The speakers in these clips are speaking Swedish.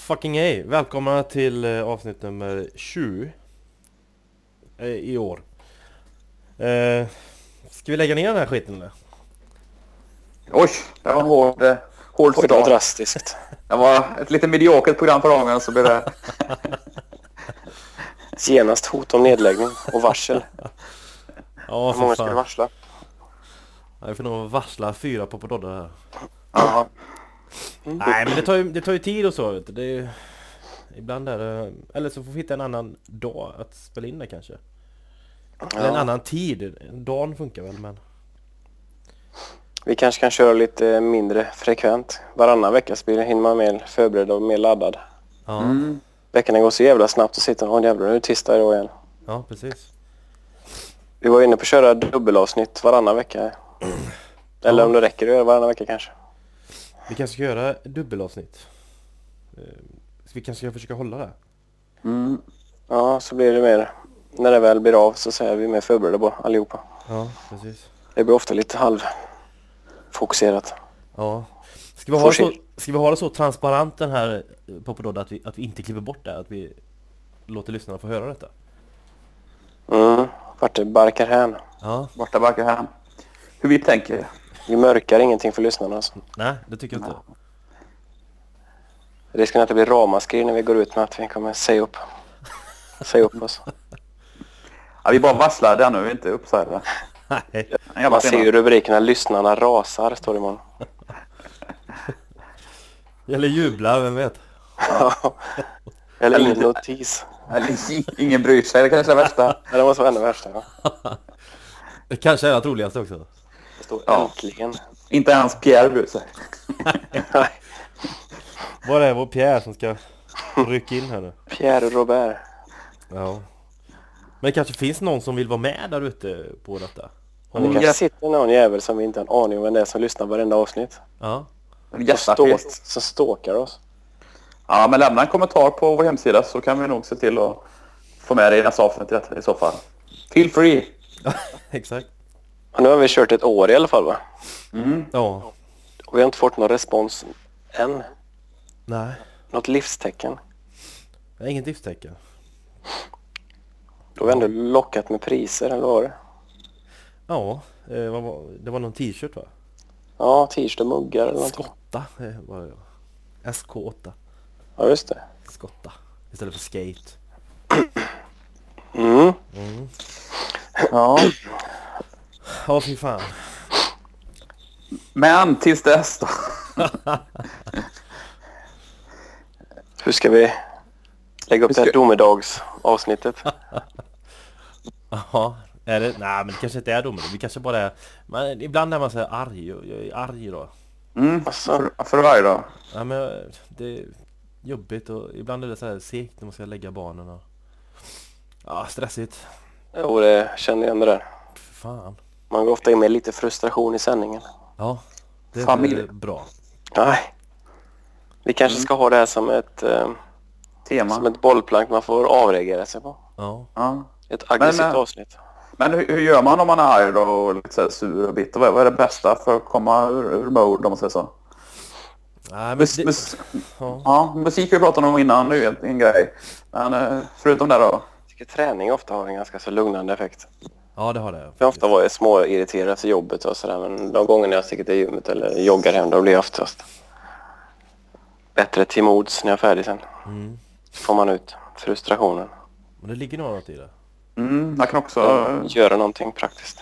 Fucking hej, välkomna till avsnitt nummer 20 i år. Ska vi lägga ner den här skiten eller? Oj, det var en hård Oj, det var start. drastiskt. Det var ett lite mediokert program för gången, så blev det... Genast hot om nedläggning och varsel. Ja, Hur många för ska du fan. varsla? Jag får nog varsla 4 på Poddar här. Ja. Nej, men det tar ju tid och så, vet du. Det är ju... Ibland är det... Eller så får vi hitta en annan dag att spela in det kanske. Eller en annan tid. Dagen funkar väl, men... Vi kanske kan köra lite mindre frekvent. Varannan vecka så hinner man mer förberedd och mer laddad. Ja, Veckorna går så jävla snabbt och sitter och jävlar, nu är det tisdag idag igen. ja precis. Vi var inne på att köra dubbelavsnitt varannan vecka. Eller om det räcker att göra varannan vecka kanske. Vi kanske ska göra dubbelavsnitt. Så vi kanske ska försöka hålla det. Ja, så blir det mer. När det väl blir av så säger vi mer förberedda på allihopa. Ja, precis. Det blir ofta lite halvfokuserat. Ja. Ska vi ha det så transparent den här på Poddar att vi inte klipper bort det, att vi låter lyssnarna få höra detta? Vart det barkar hän. Ja. Borta backar här. Hur vi tänker. Vi mörkar ingenting för lyssnarna alltså. Nej, det tycker jag inte. Risken är att det blir ramaskri när vi går ut med att vi kommer säga upp oss. Ja, vi bara vasslar där nu, vi är inte uppsagda. Nej. Man ser ju rubrikerna lyssnarna rasar, står det imorgon. Eller jubla, vem vet? Eller ingen notis. Eller, ingen bryr sig, det kanske är det värsta. Det måste vara ännu värsta. Ja. Det kanske är det roligaste också. Det står Ja. äntligen. Inte ens Pierre bryr sig. Nej. Var är vår Pierre som ska rycka in här nu? Pierre och Robert. Ja. Men det kanske finns någon som vill vara med där ute på detta. Och det kanske sitter någon jävel som vi inte har en aning om vem det är som lyssnar på varenda avsnitt. Ja. Som stalkar oss. Ja, men lämna en kommentar på vår hemsida så kan vi nog se till att få med dig i nästa avsnitt i så fall. Feel free! Exakt. Och nu har vi kört ett år i alla fall, va? Ja. Och vi har inte fått någon respons än. Nej. Något livstecken. Det är inget livstecken. Då har vi ändå lockat med priser, eller vad var det? Ja. Det var någon t-shirt, va? Ja, t-shirt och muggar eller någonting. Skotta var det. SK8. Ja, just det. Skotta. Istället för skate. Ja. Ja, fy fan. Men tills dess då. Hur ska vi lägga upp det här domedagsavsnittet? Ja, är det? Nej, men det kanske inte är dumt. Vi kanske bara är... Men ibland är man så här arg. Jag är arg då. Alltså. För varje dag. Ja, men det är jobbigt och ibland är det så här segt när man ska lägga barnen och... Ja, stressigt. Jo, det känner jag igen det där. Fan. Man går ofta in med lite frustration i sändningen. Ja, det är Familj. bra. Nej. Vi kanske ska ha det här som ett Tema. bollplank man får avreagera sig på. Ja. Ja. Ett aggressivt Men, avsnitt. Men hur gör man om man är arg då och lite så här sur och bitter? Vad är det bästa för att komma ur mode, om man säger så? Nej, men Ja, musik har vi pratat om innan, nu är en grej. Men förutom det då? Jag tycker träning ofta har en ganska så lugnande effekt. Ja, det har det. Jag ofta var jag små irriterad efter jobbet och sådär, men de gångerna jag sticker till gymmet eller joggar hem, då blir jag oftast bättre till mods när jag är färdig sen. Får man ut frustrationen. Men det ligger nog något i det. Jag kan också... Göra någonting praktiskt.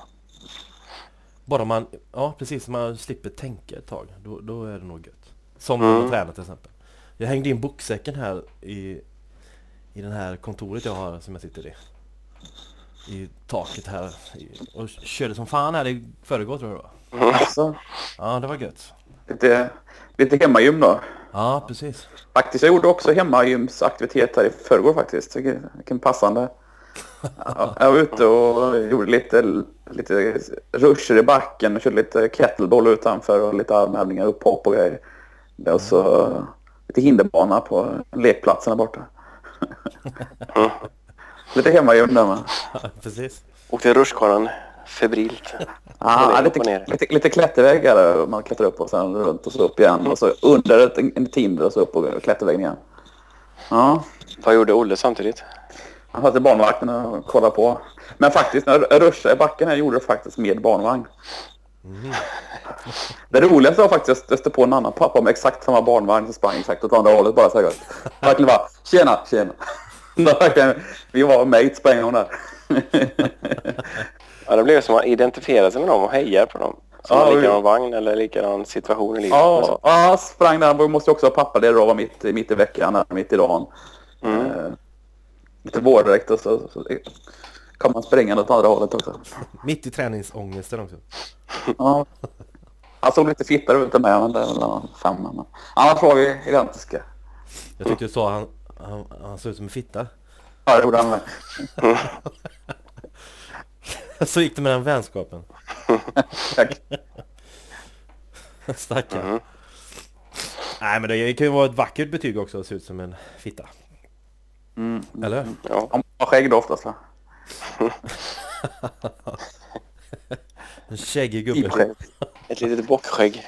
Bara man, ja precis, man slipper tänka ett tag. Då är det nog gött. Som när man tränar till exempel. Jag hängde in boksäcken här i den här kontoret jag har som jag sitter i taket här. Och körde som fan här i förrgår, tror jag då. Alltså, Ja, det var gött. lite hemmagym då. Ja, precis. Faktiskt, jag gjorde också hemmagymsaktivitet här i förrgår faktiskt. Vilken passande. Jag var ute och gjorde lite ruscher i backen och körde lite kettlebell utanför och lite armhävningar, upphopp och grejer. Och så lite hinderbana på lekplatserna borta. Lite hemmagym där man. Ja, precis. Och till rutschkanan febrilt. Ja, lite klätterväggar man klättrar upp och sen runt och så upp igen. Och så under en tinder och så upp och klätterväggen igen. Ja. Vad gjorde Olle samtidigt? Han satt i barnvagnen och kollade på. Men faktiskt, när jag ruschade i backen här gjorde det faktiskt med barnvagn. Det roligaste var faktiskt att jag stötte på en annan pappa med exakt samma barnvagn som sprang exakt åt andra hållet bara så här. Verkligen bara, tjena. Vi var mates på en gång där. Ja, det blev som att man identifierar sig med dem och hejar på dem. Som ja, likadan vagn eller likadan situation i livet. Ja, sprang där. Vi måste också ha pappa det då var mitt i veckan, mitt i dagen. Lite vårdräkt och så kan man springa åt andra hållet också. Mitt i träningsångesten också. Ja. Han såg lite fittare ut än mig, men det är väl 5. Men annars var vi identiska. Jag tyckte du sa han såg ut som en fitta. Ja, det gjorde han med. Så gick det med den vänskapen. Tack. Stackare. Nej, men det kan ju vara ett vackert betyg också att se ut som en fitta. Eller? Ja. Han har skägg då oftast, va? En skäggig gubbe. Ett litet bockskägg.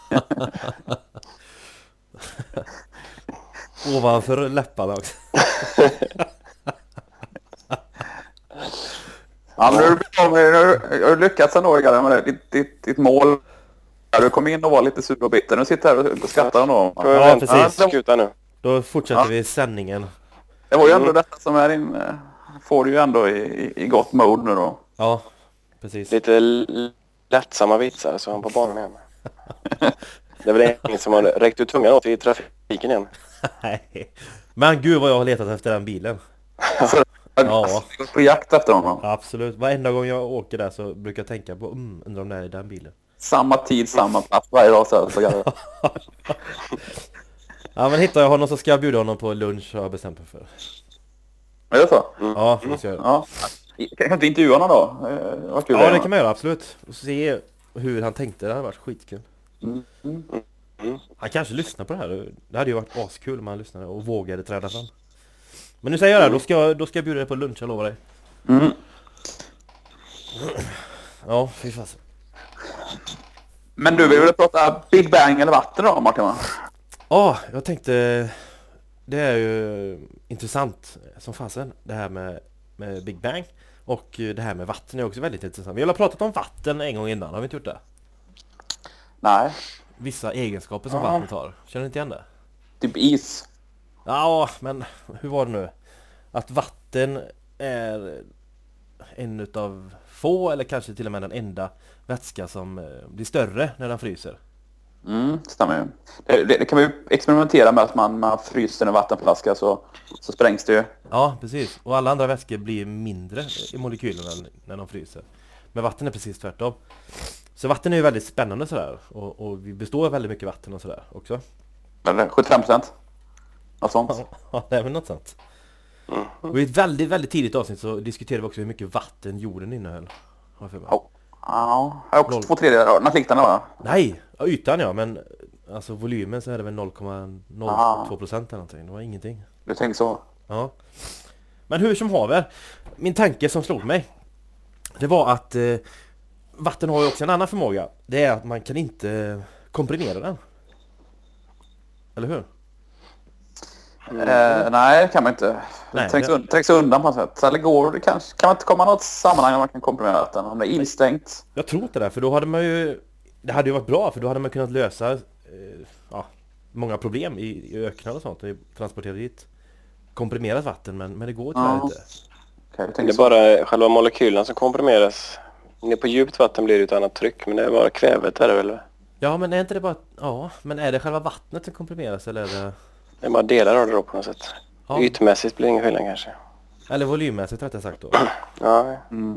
Ovanför läpparna också. Ja, men du har lyckats ändå med ditt mål. Du kom in och var lite sur och bitter. Nu sitter här och skrattar ändå. Ja, precis. Skuta nu. Då fortsätter vi sändningen. Det var ju ändå detta som är din... Får du ju ändå i gott mode nu då. Ja, precis. Lite lättsamma vitsar så han på banan igen. Det är väl ingen som har räckt ut tungan åt i trafiken igen. Nej. Men gud vad jag har letat efter den bilen. Ja. Gått på jakt efter honom. Absolut. Varenda gång jag åker där så brukar jag tänka på undrar om det är den bilen. Samma tid, samma plats varje dag så här. Ja, men hittar jag honom så ska jag bjuda honom på lunch har jag bestämt mig för. Är det så? Ja, det ska jag göra. Ja. Kan jag inte intervjua honom då? Ja, det kan man göra, absolut. Och se hur han tänkte, det hade varit skitkul. Han kanske lyssnar på det här. Det hade ju varit askul om han lyssnade och vågade träda fram. Men nu säger jag det, då ska jag bjuda dig på lunch, jag lovar dig. Ja, fy fan. Men du vill väl prata Big Bang eller vatten då, Martin? Ja, jag tänkte... Det är ju intressant som fasen, det här med Big Bang. Och det här med vatten är också väldigt intressant. Vi har pratat om vatten en gång innan, har vi inte gjort det? Nej. Vissa egenskaper som vattnet har. Känner du inte igen det? Typ is. Ja, men hur var det nu? Att vatten är en utav få, eller kanske till och med den enda vätska som blir större när den fryser. Stämmer ju. Det kan vi ju experimentera med att man fryser en vattenflaska så sprängs det ju. Ja, precis. Och alla andra vätskor blir mindre i molekylerna när de fryser. Men vatten är precis tvärtom. Så vatten är ju väldigt spännande sådär. Och vi består av väldigt mycket vatten och sådär också. Eller 75%? Något sånt. Ja, det är väl något sånt. Och i ett väldigt, väldigt tidigt avsnitt så diskuterade vi också hur mycket vatten jorden innehöll. Ja, jag har också 2/3 något liknande, va? Nej, ytan ja, men alltså volymen så är det väl 0,02% eller någonting. Det var ingenting. Du tänker så? Ja. Men hur som haver, min tanke som slog mig, det var att vatten har ju också en annan förmåga. Det är att man kan inte komprimera den. Eller hur? Nej, det kan man inte. Trängs undan på något sätt. Eller går det kanske? Kan man inte komma något sammanhang där man kan komprimera vatten? Om det är instängt? Jag tror inte det, för då hade man ju... Det hade ju varit bra, för då hade man kunnat lösa många problem i öknar och sånt. Och transportera dit komprimerat vatten, men det går tyvärr inte. Okay, det är bara själva molekylerna som komprimeras. Ner på djupt vatten blir det ett annat tryck, men det är bara kvävet där väl? Ja, men är inte det bara... Ja, men är det själva vattnet som komprimeras eller är det... Det är bara delar av det då på något sätt. Ja. Ytmässigt blir det ingen skillnad kanske. Eller volymmässigt rättare sagt då. Ja.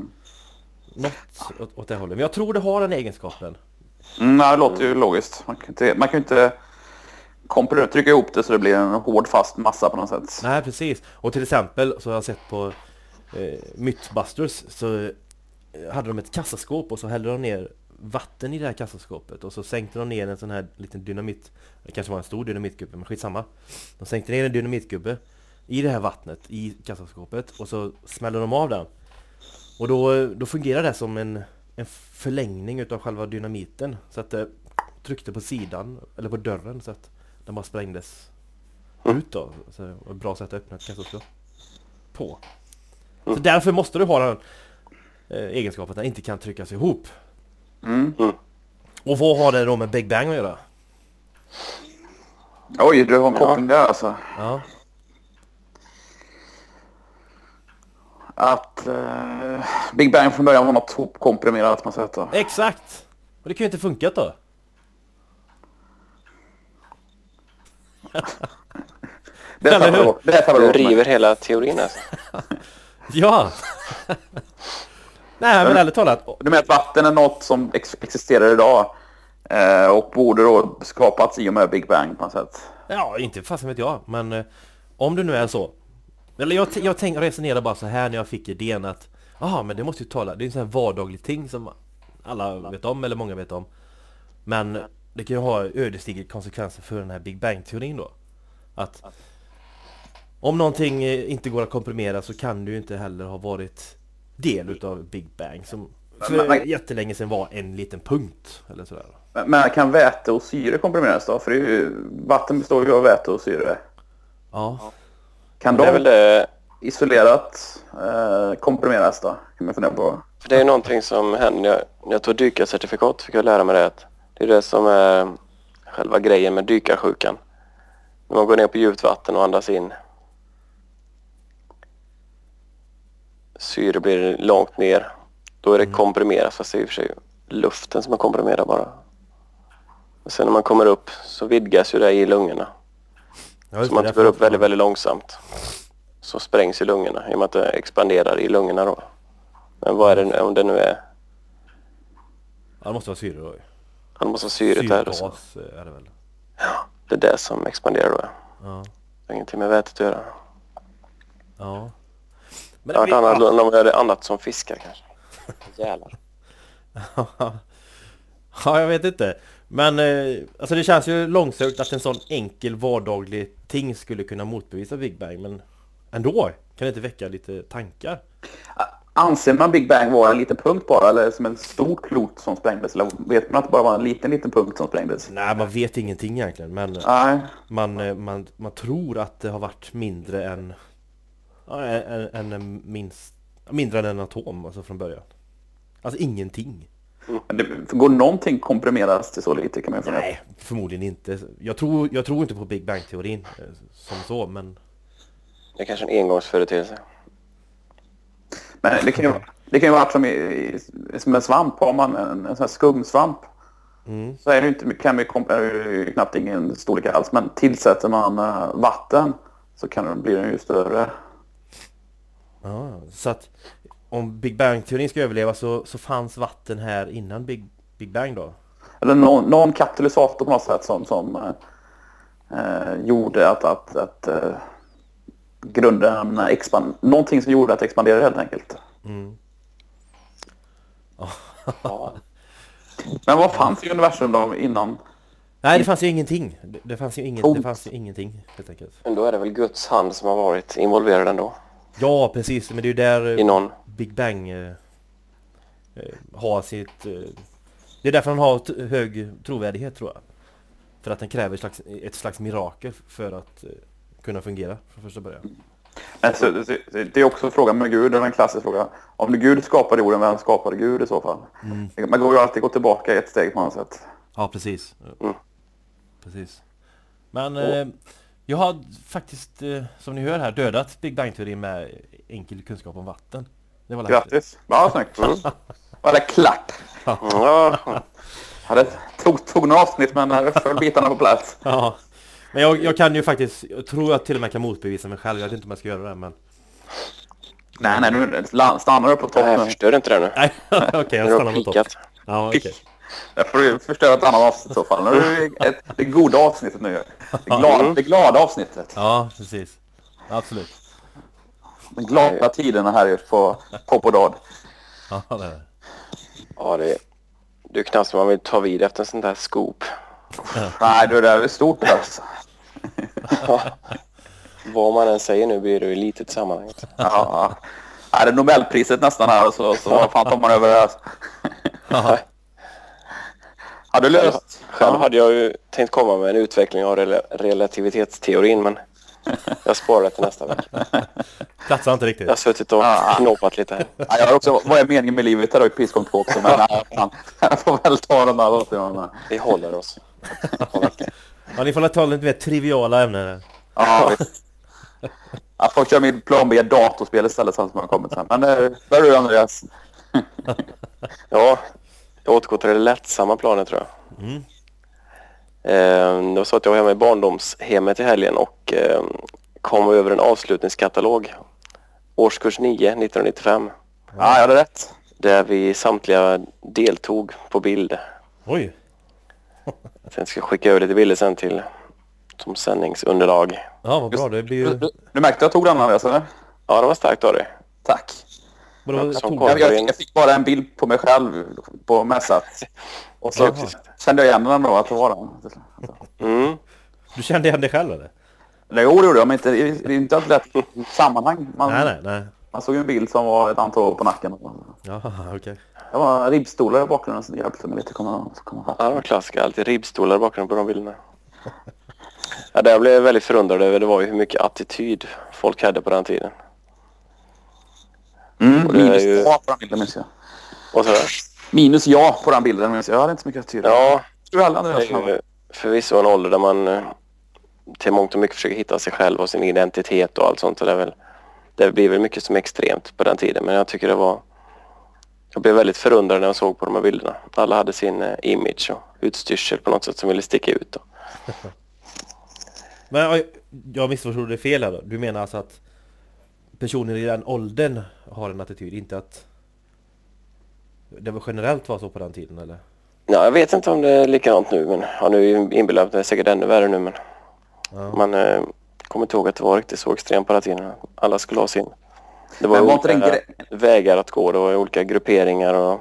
Något åt det hållet. Men jag tror det har den egenskapen. Nej, det låter ju logiskt. Man kan ju inte trycka ihop det så det blir en hård fast massa på något sätt. Nej, precis. Och till exempel så har jag sett på Mythbusters så hade de ett kassaskåp och så hällde de ner vatten i det här kassaskåpet och så sänkte de ner en sån här liten dynamit, det kanske var en stor dynamitgubbe, men skitsamma. De sänkte ner en dynamitgubbe i det här vattnet i kassaskåpet och så smällde de av den. Och då fungerar det som en förlängning utav själva dynamiten. Så att det tryckte på sidan, eller på dörren, så att den bara sprängdes ut då. Så det var ett bra sätt att öppna ett kassaskåp på. Så därför måste du ha den egenskapen att den inte kan tryckas ihop. Och vad har det då med Big Bang att göra? Oj, du har en koppling där alltså. Ja. Att Big Bang från början var något hopkomprimerat man säger. Exakt! Och det kan ju inte funka då. Du river hela teorin alltså. Ja! Nej, men ärligt talat. Du menar att vatten är något som existerar idag och borde då skapats i och med Big Bang på något sätt? Ja, inte fast vet jag. Men om det nu är så. Eller jag resonerar bara så här när jag fick idén att men det måste ju tala. Det är en sån här vardaglig ting som alla vet om, eller många vet om. Men det kan ju ha ödesdigra konsekvenser för den här Big Bang-teorin då. Att om någonting inte går att komprimera så kan det ju inte heller ha varit del utav Big Bang som för jättelänge sedan var en liten punkt eller sådär. Men kan väte och syre komprimeras då? För det är ju, vatten består ju av väte och syre. Ja. Kan de isolerat komprimeras då? Kan man fundera på. För det är någonting som händer när jag tog dykarcertifikat, fick jag lära mig det att det är det som är själva grejen med dykarsjukan. När man går ner på djupt vatten och andas in syre blir långt ner. Då är det komprimerat, fast det är i och för sig luften som är komprimerad bara. Och sen när man kommer upp så vidgas ju det i lungorna. Ja, så man går upp väldigt, väldigt långsamt. Så sprängs i lungorna i och med att det expanderar i lungorna då. Men vad är det om det nu är? Ja, det måste vara syre då. Det måste vara syret där. Syrgas är det väl? Ja, det är det som expanderar då. Ja. Det har ingenting med vätet att göra. Ja. Men de gör det annat som fiskar kanske. Jävlar. Ja, jag vet inte. Men alltså det känns ju långsökt att en sån enkel vardaglig ting skulle kunna motbevisa Big Bang. Men ändå kan det inte väcka lite tankar. Anser man Big Bang vara en liten punkt bara, eller som en stor klot som sprängdes? Eller vet man att det bara var en liten punkt som sprängdes? Nej, man vet ingenting egentligen. Men man tror att det har varit mindre än mindre än en atom alltså från början. Alltså ingenting. Går någonting komprimeras till så lite kan man fundera? Nej, förmodligen inte. Jag tror inte på Big Bang-teorin som så, men det är kanske en engångsföreteelse. Men det kan ju vara som en svamp. Har man en sån här skumsvamp så är det inte, knappt ingen storlek alls. Men tillsätter man vatten så blir den ju större. Ja, så att om Big Bang-teorin ska överleva så fanns vatten här innan Big Bang då? Eller någon katalysator på något sätt som gjorde att grunden någonting som gjorde att det expanderade helt enkelt. Ja. Men vad fanns i universum då innan? Nej, det fanns ju ingenting. Det fanns ju ingenting helt enkelt. Men då är det väl Guds hand som har varit involverad ändå? Ja, precis. Men det är ju där Big Bang har sitt... det är därför han har hög trovärdighet, tror jag. För att den kräver ett slags mirakel för att kunna fungera från första början. Alltså, det är också frågan med Gud, en klassisk fråga. Om Gud skapade jorden, vem skapade Gud i så fall? Man går ju alltid gå tillbaka ett steg på något sätt. Ja, precis. Precis. Men jag har faktiskt, som ni hör här, dödat Big Bang-teorin med enkel kunskap om vatten. Det var grattis. Ja, snyggt. Var det klart? Ja, det tog några avsnitt, men jag föll bitarna på plats. Ja. Men jag kan ju faktiskt, jag tror att till och med kan motbevisa mig själv. Jag vet inte om jag ska göra det, men... Nej, nu stannar du på toppen. Nej, jag förstör inte det nu. Nej, okej, jag stannar på toppen. Ja, okej. Jag får förstöra ett annat avsnitt i så fall. Nu är det goda avsnittet nu. Det glada avsnittet. Ja, precis. Absolut. De glada tiderna här är på Poppodad. Ja, det är. Ja, det är knappt som man vill ta vid efter en sån där scoop. Nej, det är stort alltså. Vad man än säger nu blir det ju litet sammanhang. Ja. är det Nobelpriset nästan här så vad fan tar man över det här? Ja. Har du löst? Själv hade jag ju tänkt komma med en utveckling av relativitetsteorin, men jag sparar det till nästa vecka. Platsar inte riktigt. Jag har suttit och knåpat lite här. Ja, jag har också, vad är meningen med livet? Det har jag precis kommit på också. Men nej, fan, jag får väl ta den där. Vi håller oss. Ja, ni får ta lite mer triviala ämnen. Ja, visst. Jag får köra min plan B datorspel istället sen som har kommit sen. Men där är du, Andreas. Ja, jag återgår till det lättsamma planet tror jag. Det var så att jag var hemma i barndomshemmet i helgen och kom över en avslutningskatalog. Årskurs 9, 1995. Ja, jag hade rätt. Där vi samtliga deltog på bild. Oj. Sen ska jag skicka över lite bilder sen till som sändningsunderlag. Ja, vad bra. Det blir ju... Du märkte att jag tog den, Andreas, eller? Ja, det var starkt av dig. Tack. Vadå, som tog kom. Jag fick bara en bild på mig själv på mässat. Och så kände jag igen den då, att det var den. Mm. Du kände igen dig själv eller? Det gjorde jag, men det är inte ett lätt sammanhang. Nej. Man såg en bild som var ett antal år på nacken. Jaha, okej. Det var ribbstolar i bakgrunden som hjälpte mig lite. Ja, det var klassiker. Alltid ribbstolar i bakgrunden på de bilderna. Ja, det jag blev väldigt förundrad över det var ju hur mycket attityd folk hade på den tiden. Och det är Minus ju... ja på den bilden, minns jag. Och så minus ja på den bilden, minns jag. Jag hade inte så mycket attityd. ja, Du heller, det är Andreas? ju förvisso en ålder där man till mångt och mycket försöker hitta sig själv och sin identitet och allt sånt. Och det blir väl mycket som extremt på den tiden. Men jag tycker jag blev väldigt förundrad när jag såg på de här bilderna. Alla hade sin image och utstyrsel på något sätt som ville sticka ut. Då. Men jag missförstod det fel här då. Du menar alltså att personer i den åldern har en attityd, inte att det var generellt var så på den tiden, eller? Ja, jag vet inte om det är likadant nu, men nu inbillar det är säkert ännu värre nu, men man kommer inte ihåg att det var riktigt så extremt på den tiden. Alla skulle ha sin. Det var olika vägar att gå, det var olika grupperingar och...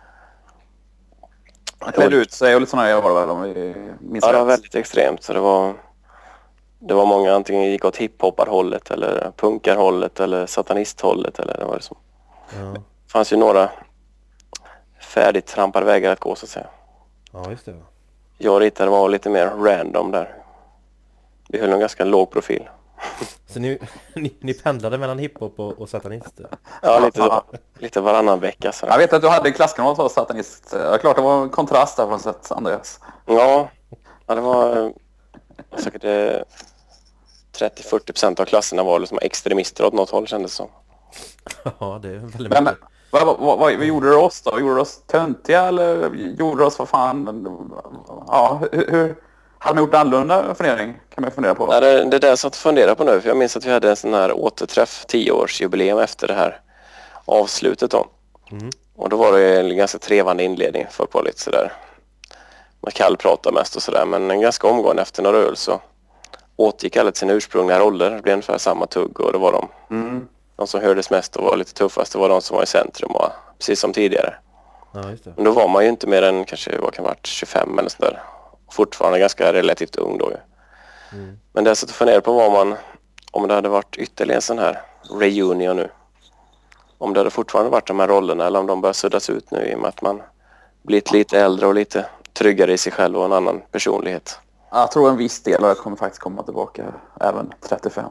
Klädde ut sig och lite sådana jag var väl, om vi minns Ja, det var rätt. väldigt extremt, så det var många antingen gick åt hiphopparhållet eller punkarhållet eller satanisthållet eller det var det som. Ja. Det fanns ju några färdigt trampade vägar att gå så att säga. Ja, just det. Jag och Ritter var lite mer random där. Vi höll en ganska låg profil. Så ni pendlade mellan hiphop och satanister? Ja, lite varannan vecka. Så. Jag vet att du hade en klasskamrat som var satanist. Ja, klart det var en kontrast där på något sätt, Andreas. Ja, det var säkert 30-40% av klasserna var liksom extremister åt något håll kändes det som. Ja, det är väldigt mycket. Men vad gjorde du oss då? Gjorde du oss töntiga eller gjorde du oss vad fan? Ja, hur hade man gjort annorlunda fundering? Kan man fundera på. Ja, det är det jag satt och funderar på nu. För jag minns att vi hade en sån här återträff 10-årsjubileum efter det här avslutet då. Och då var det en ganska trevande inledning för på lite sådär. Man kallpratar mest och sådär. Men en ganska omgående efter några öl så återgick alla till sina ursprungliga roller. Det blev ungefär samma tugg och det var de som hördes mest och var lite tuffast. Det var de som var i centrum och precis som tidigare. Ja, just det. Men då var man ju inte mer än kanske vad kan varit 25 eller sådär. Fortfarande ganska relativt ung då ju. Men det jag satt och funderade på var om det hade varit ytterligare en sån här reunion nu. Om det hade fortfarande varit de här rollerna eller om de börjar suddas ut nu i och med att man blivit lite äldre och lite tryggare i sig själv och en annan personlighet. Jag tror en viss del av det kommer faktiskt komma tillbaka även 35.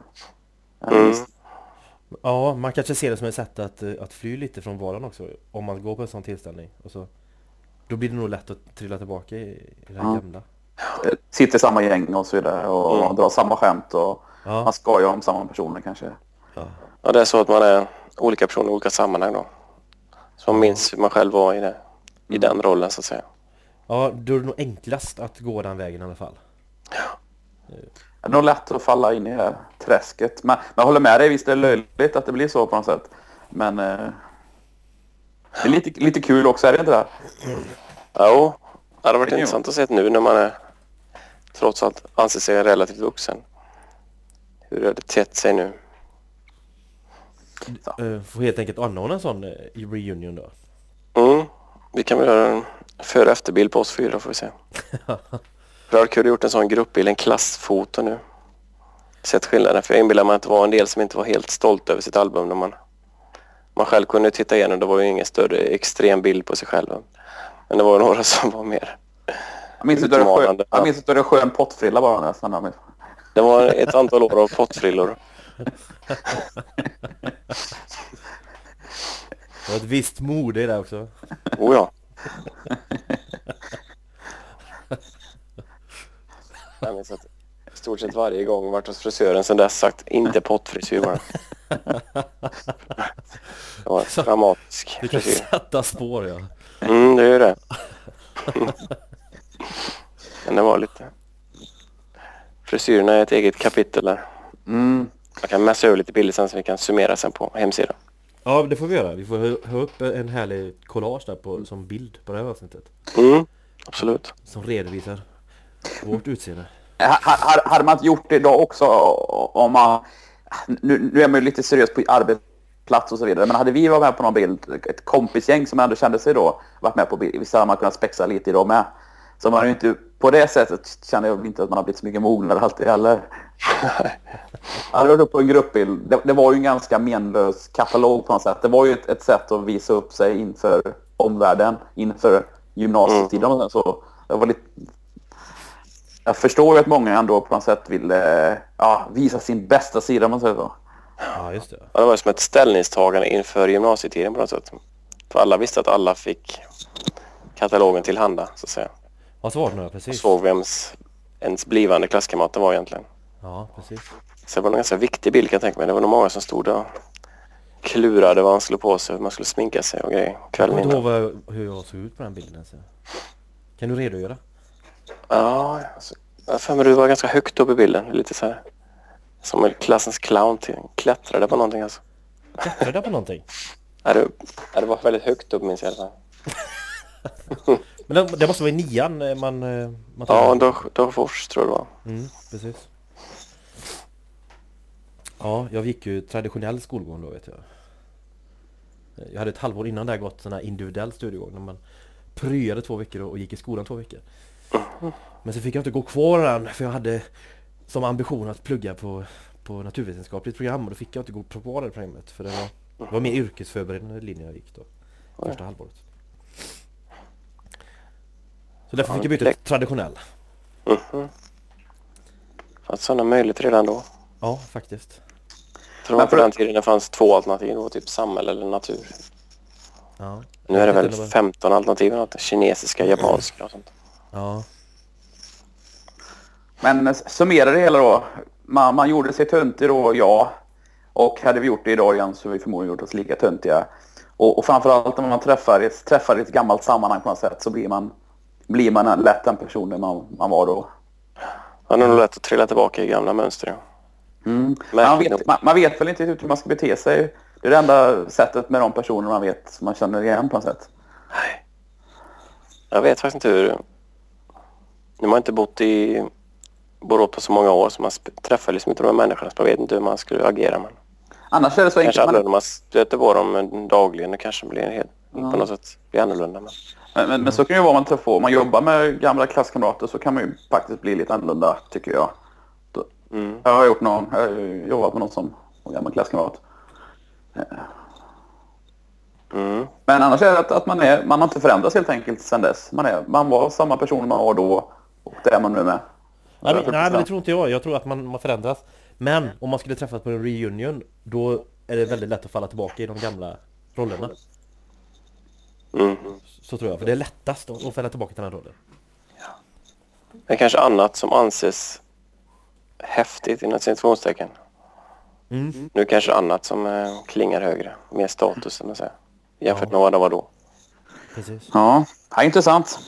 Ja, man kanske ser det som ett sätt att fly lite från vardagen också. Om man går på en sån tillställning. Och så, då blir det nog lätt att trilla tillbaka i det här gamla. Sitter i samma gäng och så vidare och drar samma skämt och man skojar om samma personer kanske. Ja, det är så att man är olika personer i olika sammanhang då. Så man minns hur man själv var i den rollen så att säga. Ja, då är det nog enklast att gå den vägen i alla fall. Det är nog lätt att falla in i det här träsket. Men jag håller med dig, visst är det löjligt att det blir så på något sätt. Men det är lite kul också, är det inte det? Ja, det hade varit intressant att se nu när man är trots allt anser sig relativt vuxen. Hur har det tätt sig nu? Får helt enkelt anordna en sån reunion då. Vi kan väl göra en före- och efterbild på oss 4 får vi se. Jag har kul gjort en sån gruppbild, en klassfoto nu. Sett skillnaden, för jag inbillar mig att det var en del som inte var helt stolt över sitt album när man Man själv kunde titta igenom, det var ju ingen större extrem bild på sig själv. Men det var några som var mer Jag minns att du hade skön pottfrilla bara nästan. Det var ett antal år av pottfrillor. Det var ett visst mod i det också. Oh ja. Jag minns att i stort sett varje gång vart hos frisören sen dess sagt inte pottfrisyr bara. Det var en dramatisk Det kan frisyr. sätta spår, ja. Det är ju det. Men det var lite... Frisyrerna är ett eget kapitel där. Jag kan mässa över lite bilder sen så vi kan summera sen på hemsidan. Ja, det får vi göra. Vi får ha upp en härlig collage där på, som bild på det här avsnittet. Absolut. Som redovisar vårt utseende. Hade man inte gjort det idag också om man... Nu är man ju lite seriös på arbetsplats och så vidare. Men hade vi varit med på någon bild, ett kompisgäng som ändå kände sig då, varit med på bild. Visst hade man kunnat spexa lite idag med. Så man är ju inte... På det sättet känner jag inte att man har blivit så mycket mognare alltid heller. Jag hade varit på en gruppbild. Det var ju en ganska menlös katalog på något sätt. Det var ju ett sätt att visa upp sig inför omvärlden, inför gymnasietiden. Så det var lite... Jag förstår ju att många ändå på något sätt vill visa sin bästa sida, man säger så. Ja, just det. Ja, det var som ett ställningstagande inför gymnasietiden på något sätt. För alla visste att alla fick katalogen tillhanda, så att säga. Ja, så var det nu, precis. Och såg vems ens blivande klasskamrat det var egentligen. Ja, precis. Så det var en ganska viktig bild kan jag tänka mig. Det var nog många som stod där och klurade vad man skulle på sig, hur man skulle sminka sig och grejer. Jag kommer inte ihåg hur jag såg ut på den bilden. Så. Kan du redogöra? Ja, alltså, jag för mig du var ganska högt upp i bilden. Lite så här. Som en klassens clown till. Klättrade på någonting alltså. Klättrade på någonting? Det var väldigt högt upp minns jag i alla fall. Men det måste vara i nian man ja, Dagfors tror jag det var. Precis. Ja, jag gick ju traditionell skolgång då, vet jag. Jag hade ett halvår innan det gått sån här individuell studiegång när man pryade 2 veckor och gick i skolan 2 veckor. Men så fick jag inte gå kvar den för jag hade som ambition att plugga på naturvetenskapligt program och då fick jag inte gå på det programmet för det var mer yrkesförberedande linje jag gick då. Första halvåret. Så därför fick jag byta till traditionell. Fanns sådana möjligheter redan då? Ja, faktiskt. För det var på den tiden det fanns 2 alternativ. Det var typ samhälle eller natur. Ja. Nu är det väl 15 alternativ. Kinesiska, japanska och sånt. Ja. Men summera det hela då. Man gjorde sig töntig då, ja. Och hade vi gjort det idag igen så hade vi förmodligen gjort oss lika töntiga. Och framförallt när man träffar i ett gammalt sammanhang på något sätt så blir man lätt den personen man var då. Man är nog lätt att trilla tillbaka i gamla mönster. Man vet väl inte hur man ska bete sig. Det är det enda sättet med de personer man vet som man känner igen på något sätt. Nej. Jag vet faktiskt inte hur... Nu har man inte bott i Borås på så många år så man träffar liksom inte de här människorna så man vet inte hur man skulle agera. Men... Annars är det så kanske enkelt. När man stöter på dem dagligen det kanske blir på något sätt blir annorlunda. Men så kan det ju vara man träffar. Om man jobbar med gamla klasskamrater så kan man ju faktiskt bli lite annorlunda tycker jag. Jag har jobbat med någon som en gammal klasskamrat. Men annars är det att man har inte förändrats helt enkelt sedan dess. Man var samma person man var då och det är man nu med. Nej, men det tror inte jag. Jag tror att man förändras. Men om man skulle träffas på en reunion då är det väldigt lätt att falla tillbaka i de gamla rollerna. Så tror jag. För det är lättast att falla tillbaka till den här rollen. Det är kanske annat som anses häftigt inom citationstecken. Nu kanske annat som klingar högre. Mer status, man säger. Jämfört med vad det var då. Precis. Ja, det är intressant.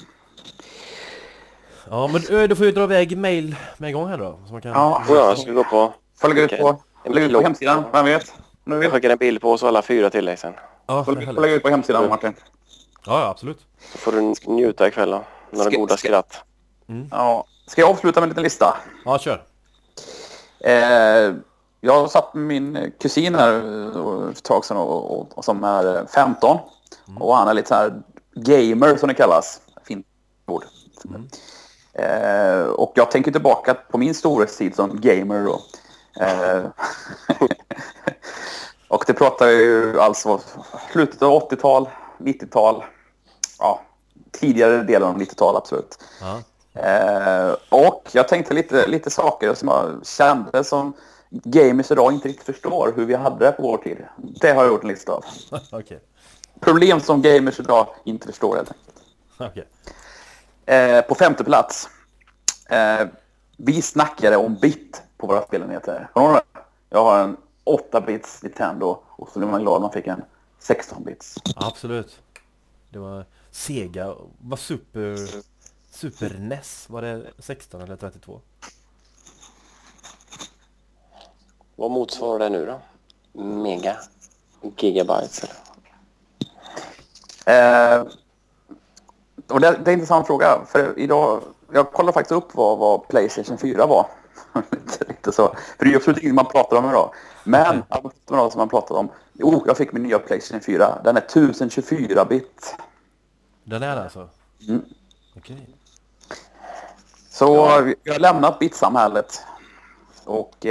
Ja, men då får vi dra iväg mail med en gång här då. Så man kan... jag skulle gå på... Lägga ut på hemsidan, vem vet? Jag skickar en bild på oss alla 4 till dig sen. Ja, lägga ut på hemsidan, Martin. Ja, absolut. Så får du njuta ikväll då. Några goda skratt. Ja. Ska jag avsluta med en liten lista? Ja, kör. Jag satt med min kusin här för ett tag sedan och som är 15. Och han är lite så här gamer som det kallas. Fint ord. Och jag tänker tillbaka på min storhetstid som gamer då. Och det pratar ju alltså slutet av 80-tal, 90-tal. Ja, tidigare delen av 90-tal, absolut. Ja. Och jag tänkte lite saker som jag kände som gamers idag inte riktigt förstår hur vi hade det på vår tid. Det har jag gjort en lista av. Okej. Problem som gamers idag inte förstår helt enkelt. Okej. På 5:e plats. Vi snackade om bit på våra spelenheter. Jag har en 8-bits Nintendo och så blev man glad man fick en 16-bits. Absolut. Det var Sega. Var Super NES. Var det 16 eller 32? Vad motsvarar det nu då? Mega? Gigabytes eller? Och det är en intressant fråga. För idag, jag kollade faktiskt upp vad PlayStation 4 var. lite så. För det är absolut inget man pratar om idag. Men som man pratar om. Jo, jag fick min nya PlayStation 4. Den är 1024-bit. Den är det alltså? Mm. Okej. Så jag har lämnat bitsamhället. Och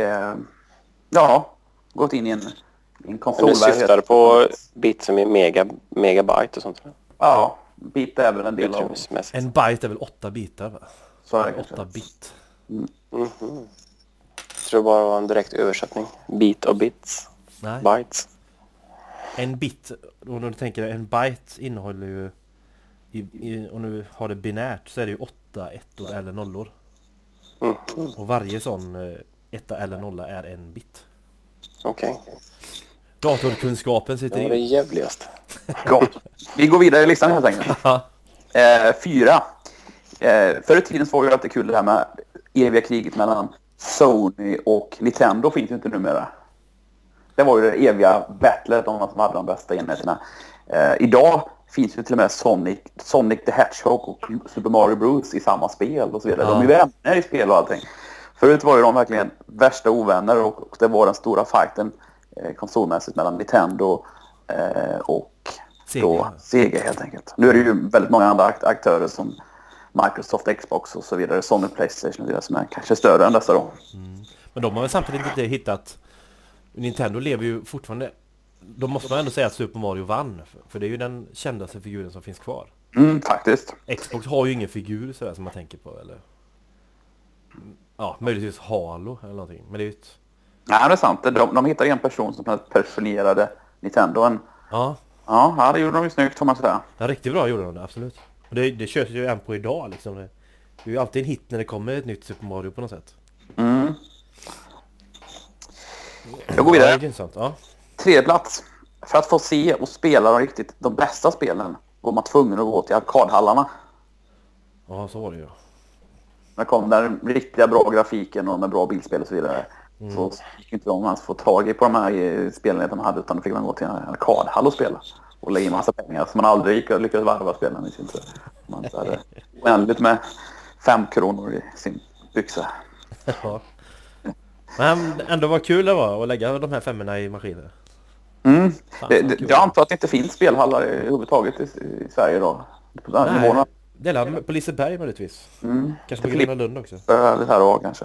gått in i en konsol. Men du syftar på bit som är megabyte och sånt? Ja, bit är väl en del av. En byte är väl 8 bitar, va? Så är det kanske. 8 bit. Jag tror bara det var en direkt översättning. Bit och bits. Nej. Bytes. En bit, och när du tänker en byte innehåller ju om du har det binärt så är det ju 8 ettor eller nollor. Och varje sån etta eller nolla är en bit. Okej. Datorkunskapen sitter Det var det i. jävligaste. Gott. Vi går vidare i listan helt enkelt. 4. Förr i tiden så var det alltid kul det här med eviga kriget mellan Sony och Nintendo finns ju inte numera. Det var ju det eviga battlet om vad som hade de bästa enheterna. Idag finns ju till och med Sonic the Hedgehog och Super Mario Bros i samma spel och så vidare. De är vänner i spel och allting. Förut var ju de verkligen värsta ovänner och det var den stora fighten konsolmässigt mellan Nintendo och Sega helt enkelt. Nu är det ju väldigt många andra aktörer som Microsoft, Xbox och så vidare, Sony, PlayStation och vidare som är kanske större än dessa då. Men de har väl samtidigt inte hittat. Nintendo lever ju fortfarande. Då måste man ändå säga att Super Mario vann. För det är ju den kändaste figuren som finns kvar. Faktiskt. Xbox har ju ingen figur sådär som man tänker på, eller? Ja, möjligtvis Halo eller någonting. Men det är ju ett... Nej, det är sant. De hittade en person som personerade Nintendo. Ja, det gjorde de ju snyggt får man säga. Ja, riktigt bra gjorde de det, absolut. Och det körs ju än på idag liksom. Det är ju alltid en hit när det kommer ett nytt Super Mario på något sätt. Jag går vidare. Ja, det är intressant. Ja. 3:e plats. För att få se och spela de bästa spelen var man tvungen att gå till arkadhallarna. Ja, så var det ju. När kom den riktiga bra grafiken och med bra bildspel och så vidare. Så gick inte de att få tag i på de här spelen de hade, utan då fick man gå till en arkadhall och spela. Och lägga in massa pengar så man aldrig lyckades varva spelen i sin tur. Man hade oändligt med 5 kronor i sin byxa. Ja. Men ändå var kul det var att lägga de här 5:orna i maskiner. Jag antar att det inte finns spelhallar överhuvudtaget i Sverige då. På den nivån. Det är på Liseberg möjligtvis. Kanske på Gröna Lund också. Det här och kanske.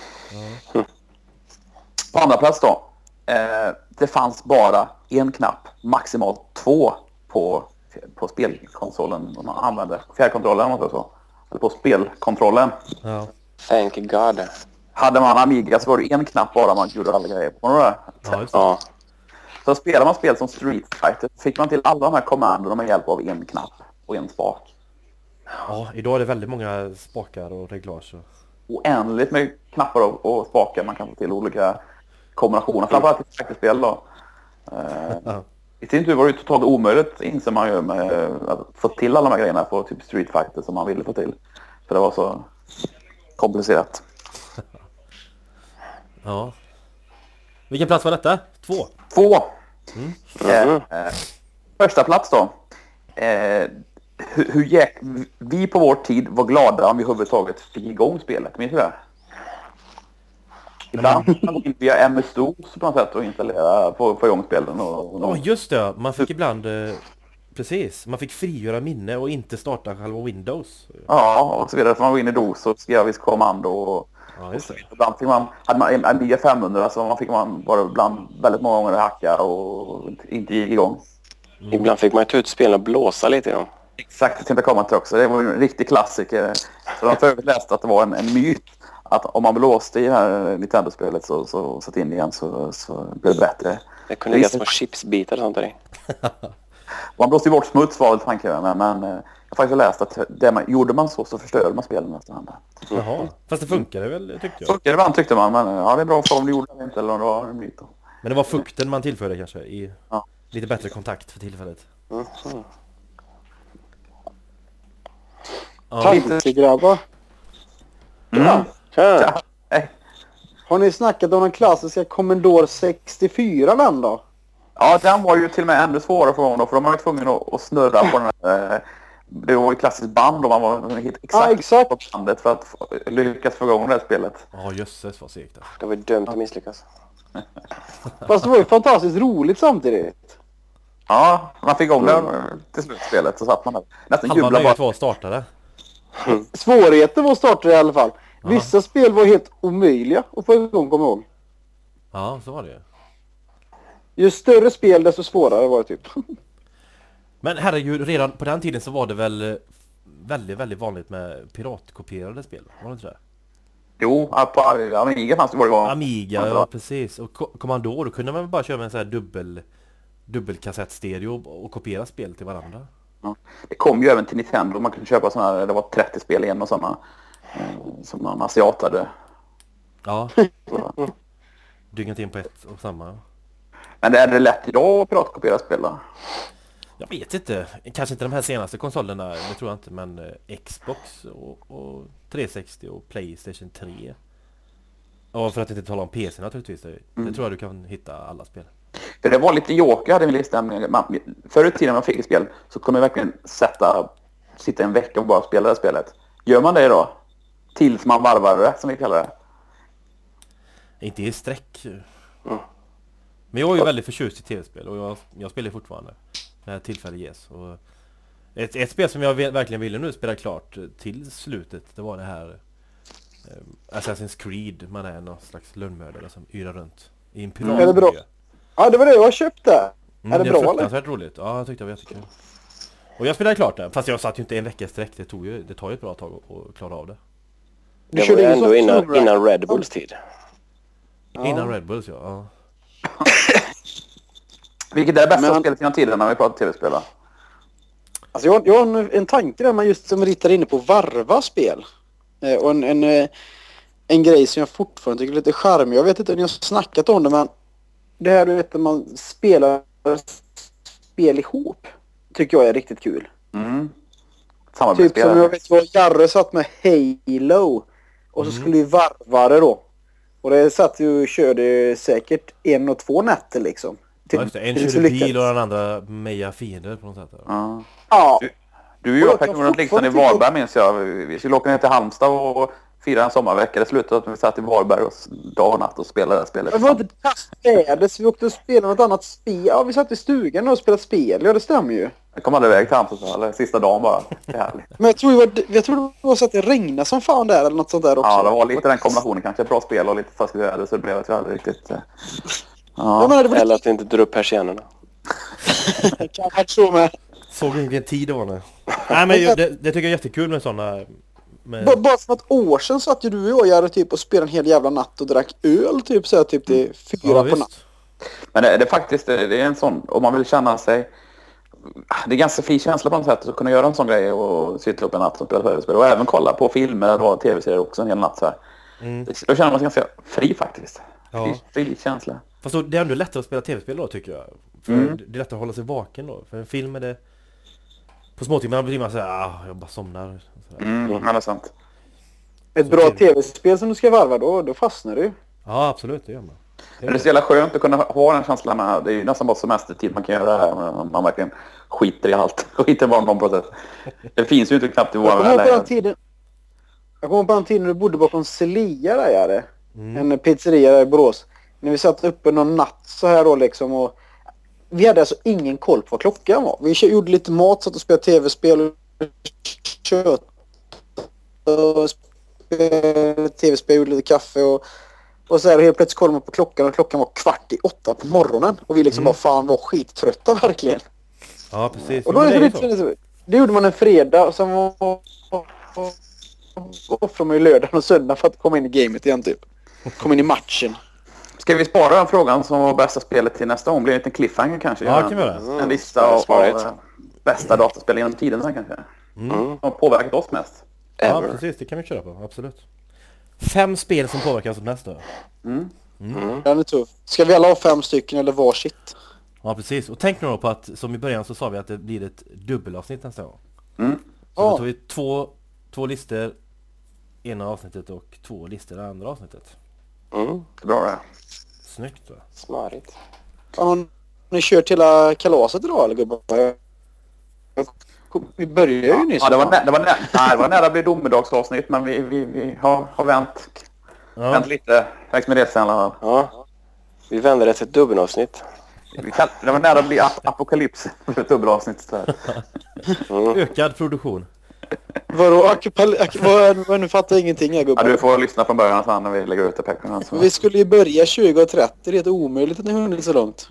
På andra plats då. Det fanns bara en knapp, maximalt 2 på spelkonsolen. Man använde fjärrkontrollen måste jag säga. Eller på spelkontrollen. Ja. Thank God. Hade man Amiga så var det en knapp bara man gjorde alla grejer på. Ja. Så spelar man spel som Street Fighter fick man till alla de här kommandona med hjälp av en knapp och en spak. Ja, idag är det väldigt många spakar och reglage. Oändligt med knappar och spakar man kan få till olika kombinationer. Framförallt i fighterspel då. I sin tur var det ju totalt omöjligt inser man ju med att få till alla de här grejerna på typ Street Fighter som man ville få till. För det var så komplicerat. Ja. Vilken plats var detta? 2. Första plats då. Vi på vår tid var glada om vi överhuvudtaget fick igång spelet. Minns du det? Ibland kan man gå in via MS-DOS på något sätt och installera på igång spelen. Ja, just det. Man fick ibland... Precis. Man fick frigöra minne och inte starta själva Windows. Ja, och så vidare. För man går in i DOS och skrev visst kommando och Ja, just det. Ibland hade man en Amiga 500 så var det ibland väldigt många gånger hacka och inte gick igång. Ibland fick man ta ut spelen och blåsa lite i dem. Exakt, jag tänkte komma till också. Det var en riktig klassiker. Så de förut läste att det var en myt att om man blåste i det här Nintendo-spelet så satt in igen så blev det bättre. Det kunde ligga små chipsbitar och sånt där i. Man blåste ju bort smuts var det tanken, men jag har faktiskt läst att gjorde man så förstörde man spelen efterhand. Jaha, fast det funkade väl tyckte jag. Funkade ibland tyckte man, men ja, det är bra för om det gjorde det inte eller om det var en myt. Men det var fukten man tillförde kanske i Ja. lite bättre kontakt för tillfället. Ja. Tankegrabbar. Ja. Ja. Hej. Har ni snackat om den klassiska Commodore 64 den då? Ja, den var ju till och med ännu svårare för honom, för de var ju tvungna att snurra på den här, det var ju klassiskt band och man var helt exakt på bandet för att lyckas få igång det här spelet. Ja, jösses vad segt alltså. Det var dömt att misslyckas. Fast det var ju fantastiskt roligt samtidigt. Ja, man fick igång det till slut spelet så satt man där. Nästan Halva jublade nöjet bara. var att starta det. Svårigheten var att starta i alla fall. Vissa spel var helt omöjliga att få igång, kommer jag ihåg. Ja, så var det ju. Ju större spel desto svårare var det typ. Men herregud, redan på den tiden så var det väl väldigt, väldigt vanligt med piratkopierade spel, var det inte det? Jo, på Amiga fanns det varje gång. Amiga, ja precis. Och Commodore, då kunde man bara köra med en sån här dubbelkassettstereo och kopiera spel till varandra. Ja. Det kom ju även till Nintendo, man kunde köpa såna här, det var 30 spel igen och sådana som man asiatade. Ja. Dyngat in på ett och samma. Men är det lätt idag att piratkopiera spel då? Jag vet inte. Kanske inte de här senaste konsolerna, det tror jag inte. Men Xbox och 360 och Playstation 3. Och för att inte tala om PC naturligtvis. Det tror jag du kan hitta alla spel. För det var lite joker, hade min lista. Förr i tiden när man fick ett spel så kunde man verkligen sitta en vecka och bara spela det spelet. Gör man det då? Tills man varvar det, som vi kallar det. Inte i sträck. Men jag är ju väldigt förtjust i tv-spel och jag spelar fortfarande när tillfälle ges. Och ett spel som jag verkligen ville nu spela klart till slutet, det var det här Assassin's Creed. Man är någon slags lönnmördare som yrar runt i en pirat. Är det bra? Ja, det var det jag köpte. Är det bra eller? Det är fruktansvärt roligt. Ja, jag tyckte det var jättekul. Och jag spelade klart det. Fast jag satt ju inte en vecka sträck. Det tar ju ett bra tag att klara av det. Det var ju ändå innan Red Bulls tid. Ja. Innan Red Bulls, ja. Vilket är det bästa spelet genom tiden när vi pratar tv-spel då? Alltså jag har en tanke där man just som ritar inne på varva spel. Och en grej som jag fortfarande tycker är lite charmig. Jag vet inte om ni har snackat om det, men det här du vet när man spelar spel ihop tycker jag är riktigt kul. Typ som jag vet vad Jarre satt med Halo och så skulle vi varva det då. Och det satt ju och körde säkert 1 och 2 nätter liksom. Ja, just det. En körde bil och den andra meja fiender på något sätt. Ja. Du och jag fick något liknande i Varberg minns jag. Vi skulle åka ner till Halmstad och fira en sommarvecka. Det slutade att vi satt i Varberg och dag och natt och spelade det här spelet. Det var inte passvädes. Vi åkte och spelade något annat spel. Ja, vi satt i stugan och spelade spel. Ja, det stämmer ju. Jag kom aldrig iväg till Halmstad, eller sista dagen bara. Det är härligt. Men jag tror det var så att det regnade som fan där eller något sånt där också. Ja, det var lite den kombinationen. Kanske bra spel och lite fast väder så det blev att jag aldrig riktigt... Eller att det inte drar upp persiennerna. Kan jag tro med. Såg vilken tid det var nu. Nej, men det tycker jag är jättekul med sådana... Bara för ett år sedan satt ju du och jag typ och spelade en hel jävla natt och drack öl typ så här, typ till 4 på natt. Men det är faktiskt det är en sån, om man vill känna sig, det är ganska fri känsla på något sätt att kunna göra en sån grej och sitta upp en natt och spela tv-spel och även kolla på filmer och tv-serier också en hel natt så här. Då känner man sig ganska fri faktiskt. Ja. Fri känsla. Fast då, det är ändå lättare att spela tv-spel då tycker jag. För det är lättare att hålla sig vaken då. För en film är det... På småtimmarna blir man såhär, jag bara somnar. Ja, det är sant. Ett bra tv-spel som du ska varva då fastnar du. Ja, absolut, det gör man. Men det är så jävla skönt att kunna ha den känslan med, det är ju nästan bara semestertid man kan göra det här. Man verkligen skiter i allt. Skiter bara någon process. Det finns ju inte knappt i våra lägen. Jag kommer på den tiden när du bodde bakom Celia där, Jare. En pizzeria där i Borås. När vi satt uppe någon natt så här då liksom och vi hade alltså ingen koll på vad klockan var. Vi gjorde lite mat, satt och spelade tv-spel och kött och tv-spel, gjorde lite kaffe och så här, helt plötsligt kollade man på klockan och klockan var 7:15 på morgonen. Och vi liksom bara fan var skittrötta verkligen. Ja, precis. Och då det gjorde man en fredag och sen offrade man ju lördagen och söndag för att komma in i gamet igen typ. Komma in i matchen. Ska vi spara den frågan som var bästa spelet till nästa gång? Blir det en liten cliffhanger kanske? Ja, kan vi göra. En lista av bästa dataspel genom tiderna kanske. Som har påverkat oss mest. Ja, precis. Det kan vi köra på. Absolut. 5 spel som påverkar oss mest då. Den är tuff. Ska vi alla ha 5 stycken eller varsitt? Ja, precis. Och tänk nu då på att, som i början så sa vi att det blir ett dubbelavsnitt nästa gång. Så då tar vi två listor ena avsnittet och 2 listor i andra avsnittet. Bra det. Snyggt va? Smarrigt. Har ni kört hela kalaset idag eller gubbar? Vi började ju nyss. Ja, det var nära att bli domedagsavsnitt, men vi har vänt lite längs med det sen. Ja. Vi vänder det till ett dubbelavsnitt. Det var nära att bli apokalyps för ett dubbelavsnitt. Ökad produktion. Vadå? Nu fattar jag ingenting här gubbar. Ja, du får lyssna från början sen när vi lägger ut det pekaren. Vi skulle ju börja 20:30. Det är helt omöjligt att ni hunnit så långt.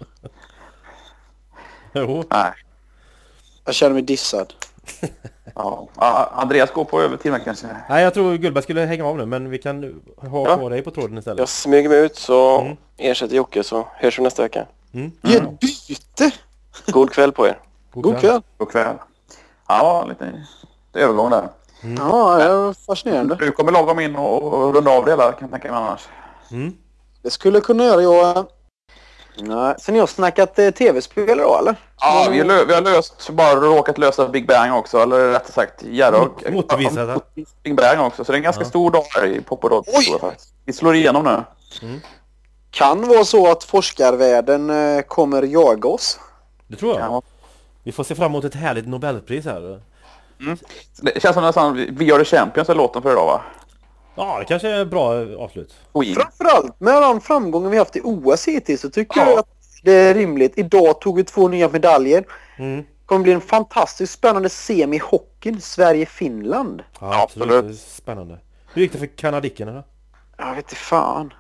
Jo. Nej. Jag känner mig dissad. Ja. Andreas går på övertiden kanske. Nej, jag tror Gullberg skulle hänga av nu, men vi kan ha kvar dig på tråden istället. Jag smyger mig ut så ersätter Jocke, så hörs vi nästa vecka. Ge ett byte! God kväll på er. God kväll. God kväll. Ja, lite övergång där. Ja, det är fascinerande. Du kommer lagom in och runda av det där, kan jag tänka mig annars. Det skulle kunna göra jag. Nej. Så ni har snackat tv-spel då, eller? Ja, vi har bara råkat lösa Big Bang också, eller rättare sagt Motbevisat. Big Bang också, så det är en ganska stor dag här i Pop och Rock. Vi slår igenom nu. Kan vara så att forskarvärlden kommer jaga oss. Det tror jag. Vi får se fram emot ett härligt Nobelpris här. Det känns som nästan vi gör det Champions är låten för idag, va? Ja, det kanske är ett bra avslut. Framförallt med den framgången vi haft i OS hittills så tycker jag att det är rimligt. Idag tog vi 2 nya medaljer. Det kommer bli en fantastiskt spännande semi-hockeyn Sverige-Finland. Ja, absolut. Spännande. Hur gick det för kanadickerna då? Jag vet inte fan.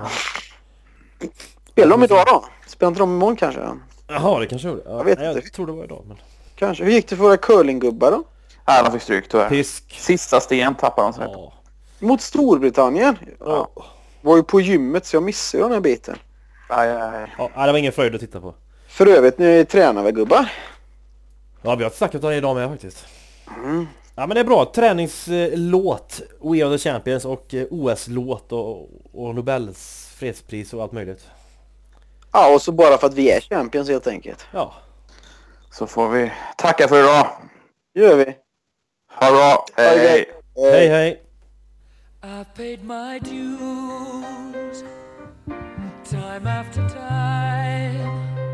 Spelar de idag då? Spelar inte de imorgon kanske? Jaha, det kanske gjorde. Ja, jag vet inte. Jag tror det var idag. Men... Kanske. Hur gick det för våra curlinggubbar då? Ja, de fick stryk tyvärr. Pisk. Sista sten tappade de sig. Ja. Mot Storbritannien? Ja. Var ju på gymmet så jag missade den här biten. Aj. Ja, det var ingen fröjd att titta på. För övrigt, ni tränar väl gubbar? Ja, vi har snackat om det idag med faktiskt. Ja, men det är bra. Träningslåt, We Are The Champions och OS-låt och Nobels fredspris och allt möjligt. Ja, och så bara för att vi är champions helt enkelt. Ja. Så får vi tacka för idag. Gör vi. Ha bra. Hej. Hej, hej. I've paid my dues time after time.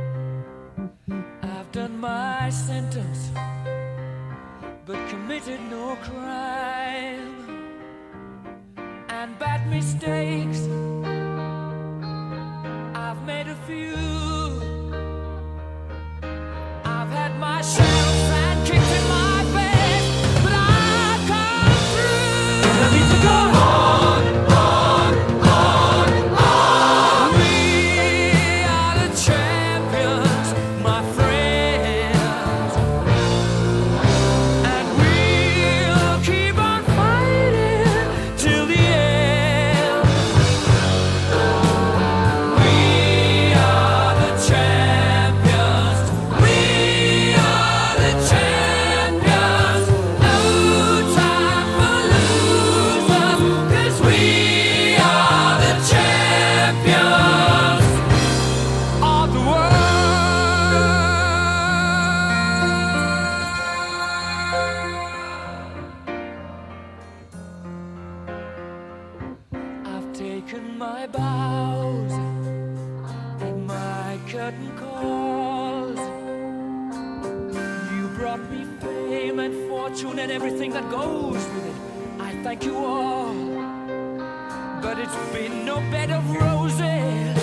I've done my sentence but committed no crime. And bad mistakes I've made a few. I've had my shells and kicked in my bed, but I've come through. I need to go on. We are the champions, my friends, and we'll keep on fighting till the end. We are the champions. We are the champions. No time for losers, 'cause we are the champions of the world. I've taken my bows and my curtain calls. You brought me fame and fortune and everything that goes with it. I thank you all, but it's been no bed of roses.